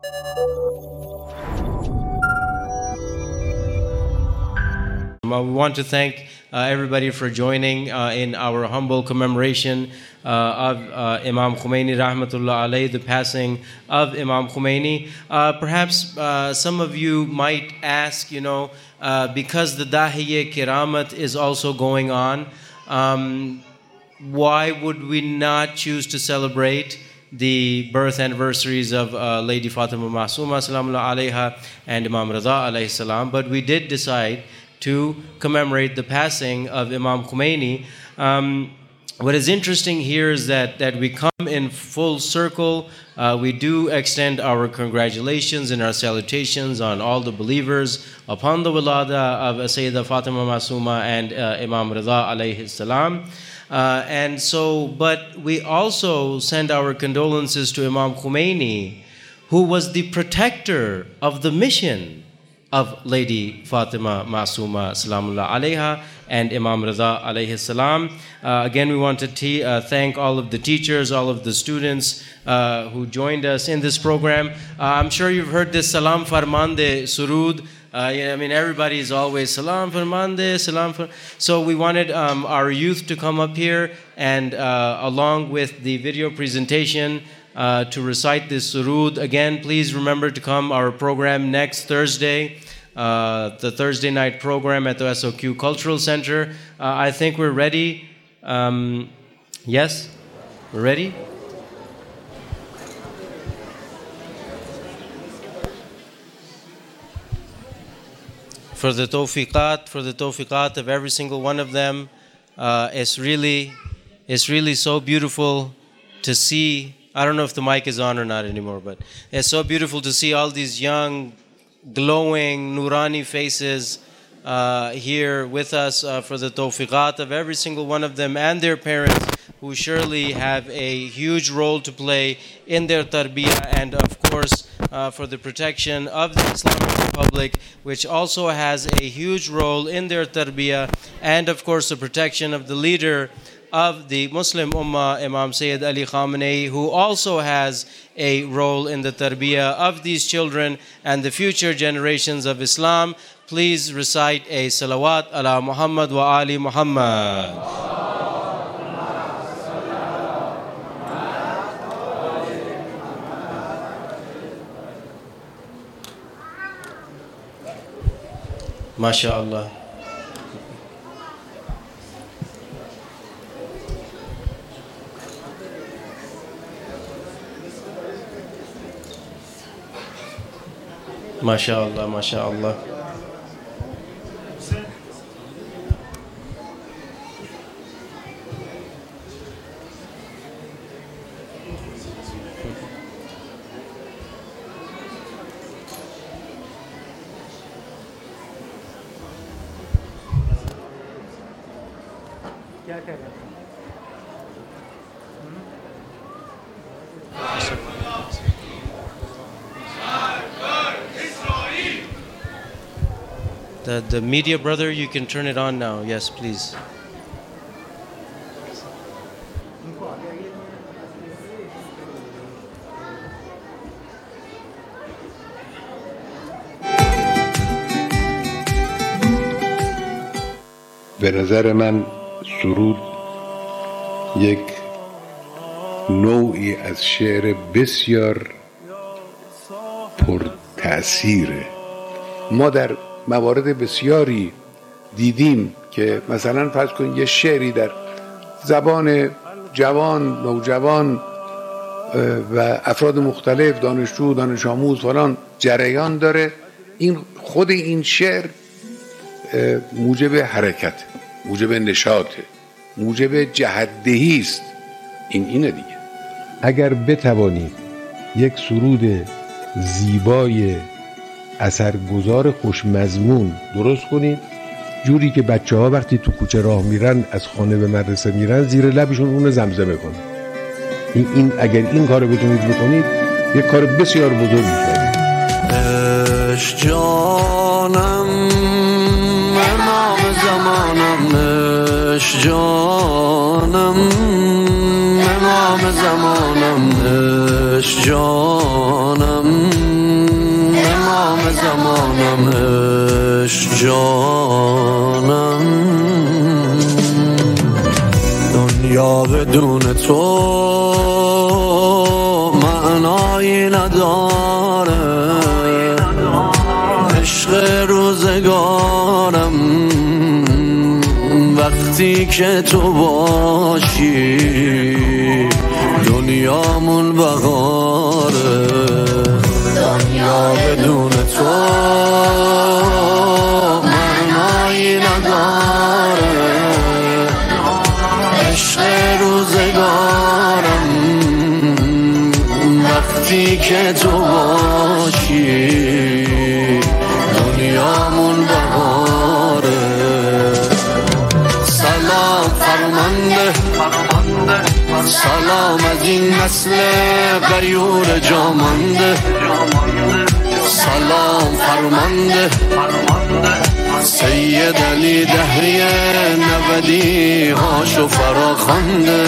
We want to thank everybody for joining in our humble commemoration of Imam Khomeini Rahmatullah Alayhi, the passing of Imam Khomeini. Perhaps some of you might ask, because the Dahiye Kiramat is also going on, why would we not choose to celebrate the birth anniversaries of Lady Fatima Masuma Salamullah Alayha and Imam Rida Alayhi Salam? But we did decide to commemorate the passing of Imam Khomeini. What is interesting here is that we come in full circle. We do extend our congratulations and our salutations on all the believers upon the wilada of Sayyidah Fatima Masuma and Imam Rida alayhi salam. But we also send our condolences to Imam Khomeini, who was the protector of the mission of Lady Fatima Masuma Salamullah Alayha and Imam Rida Alayhi Salam. Again, we want to thank all of the teachers, all of the students who joined us in this program. I'm sure you've heard this Salam Farmande Surud. Everybody is always Salam Farmande, Salam Far. So we wanted our youth to come up here and along with the video presentation to recite this surud. Again, please remember to come our program next Thursday, the Thursday night program at the SOQ Cultural Center. I think we're ready. Yes? We're ready? For the tawfiqat of every single one of them, it's really so beautiful to see. I don't know if the mic is on or not anymore, but it's so beautiful to see all these young, glowing, nurani faces here with us for the tawfiqat of every single one of them and their parents, who surely have a huge role to play in their tarbiyah, and of course for the protection of the Islamic Republic, which also has a huge role in their tarbiyah, and of course the protection of the leader of the Muslim Ummah, Imam Sayyid Ali Khamenei, who also has a role in the tarbiyah of these children and the future generations of Islam. Please recite a salawat ala Muhammad wa ali Muhammad. MashaAllah. MashaAllah, MashaAllah. The media brother, you can turn it on now. Yes, please. به نظر من سرود یک نوعی از شعر بسیار پر تأثیره. ما در موارد بسیاری دیدیم که مثلا فرض کنید یه شعری در زبان جوان، نوجوان و افراد مختلف، دانشجو، دانش آموز فلان جریان داره، خود این شعر موجب حرکت، موجب نشاط، موجب جهت‌دهی است. اینه دیگه. اگر بتوانید یک سرود زیبای اثرگذار خوشمضمون درست کنید، جوری که بچه‌ها وقتی تو کوچه راه میرن، از خانه به مدرسه میرن، زیر لبشون اون زمزمه کنن. این اگر این کارو بتونید بکنید، یک کار بسیار بزرگی کردید. عشق جانم امام زمانم، عشق جانم امام زمانم، عشق جانم جانم عشق جانم دنیا بدون تو معنایی نداره عشق روزگارم وقتی که تو باشی دنیامون بهاره دنیا بدون تو معنایی نداره عشق روزگارم وقتی که تو باشی دنیامون بهاره سلام فرمانده سلام از این نسل غیور جامانده سلام فرمانده سید علی دهری نودی هاشو فراخوانده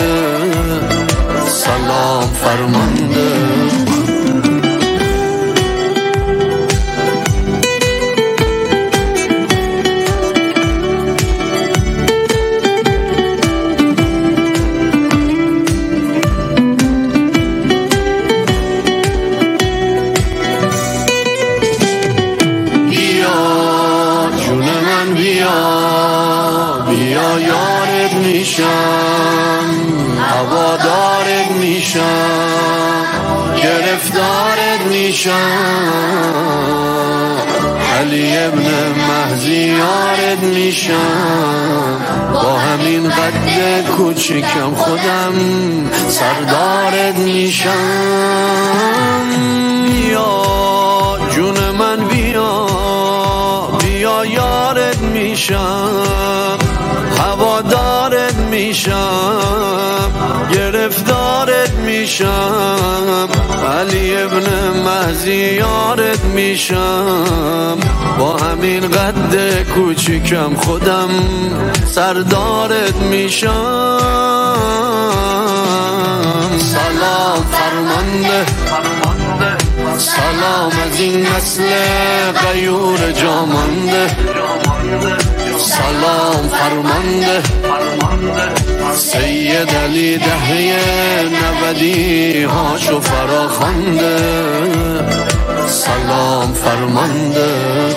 سلام فرمانده بیا یارت میشم هوادارت میشم گرفتارت میشم علی ابن مهدی یارت میشم با همین قد کوچیکم خودم سردارت میشم بیا جون من بیا یارت میشم هوادارت میشم گرفتارت میشم علی ابن مهدی یارت میشم با همین قد کوچیکم خودم سردارت میشم سلام فرمانده سلام از این نسل غیور جامانده سلام فرمانده سید علی دهری نودی هاشو فراخوانده سلام فرمانده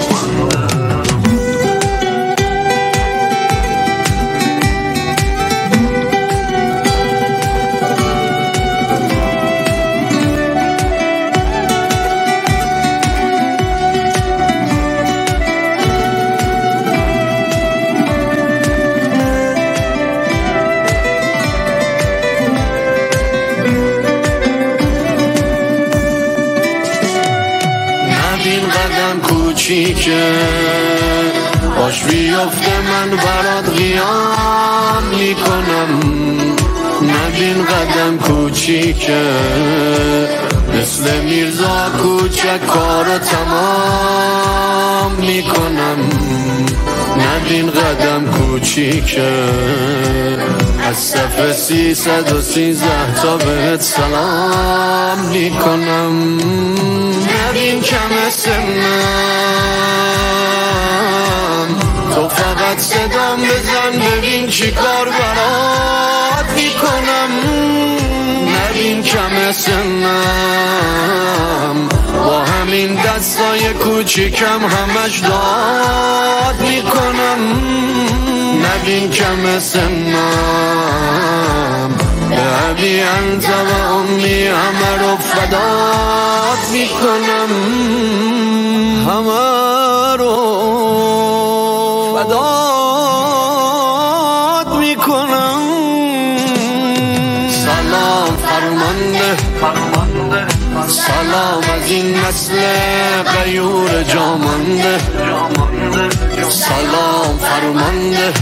کوچیکه باش بیفته من برات قیام میکنم نبین قدم کوچیکه مثل میرزا کوچک کارو تمام میکنم نبین قدم کوچیکه از صف 313 تا بهت سلام میکنم نبین کم سنم تو فقط صدام بزن ببین چی کار برات میکنم نبین کم سنم با همین دستای کوچیکم همش داد میکنم نبین کم سنم به ابی انت و امی همه رو فدات میکنم همه رو فدات میکنم سلام فرمانده سلام از این نسل غیور جامانده سلام فرمانده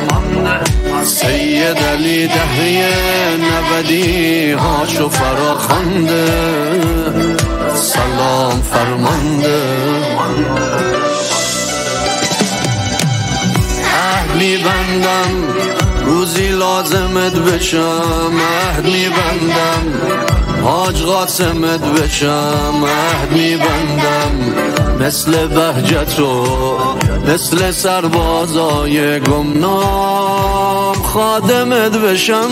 سید علی دهری نودی هاشو فراخوانده سلام فرمانده عهد میبندم روزی لازمت بشم عهد میبندم حاج قاسمت بشم عهد میبندم مثل بهجت و مثل سربازای گمنام خادمت بشم.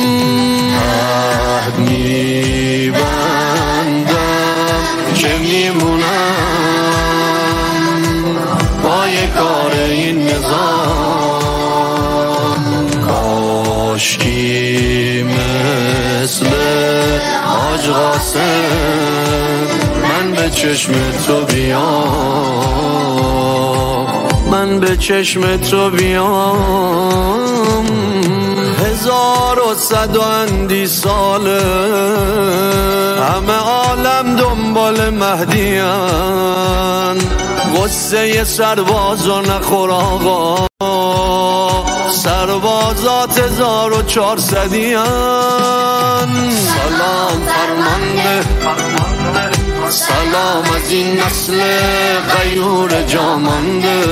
عهد میبندم که میمونم پای کار این نظام. کاشکی مثل حاج قاسم من به چشم تو بیام، من به چشم تو بیام. 1100 ساله همه عالم دنبال مهدیان، غصه سربازو نخور آقا، سربازات 1400یان. سلام فرمانده، سلام از این نسل غیور جامانده،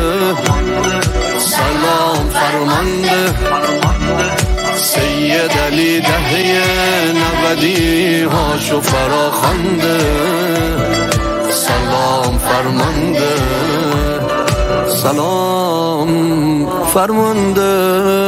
سلام فرمانده سید علی دهه 90 هاشو فراخوانده. سلام فرمانده، سلام فرمانده.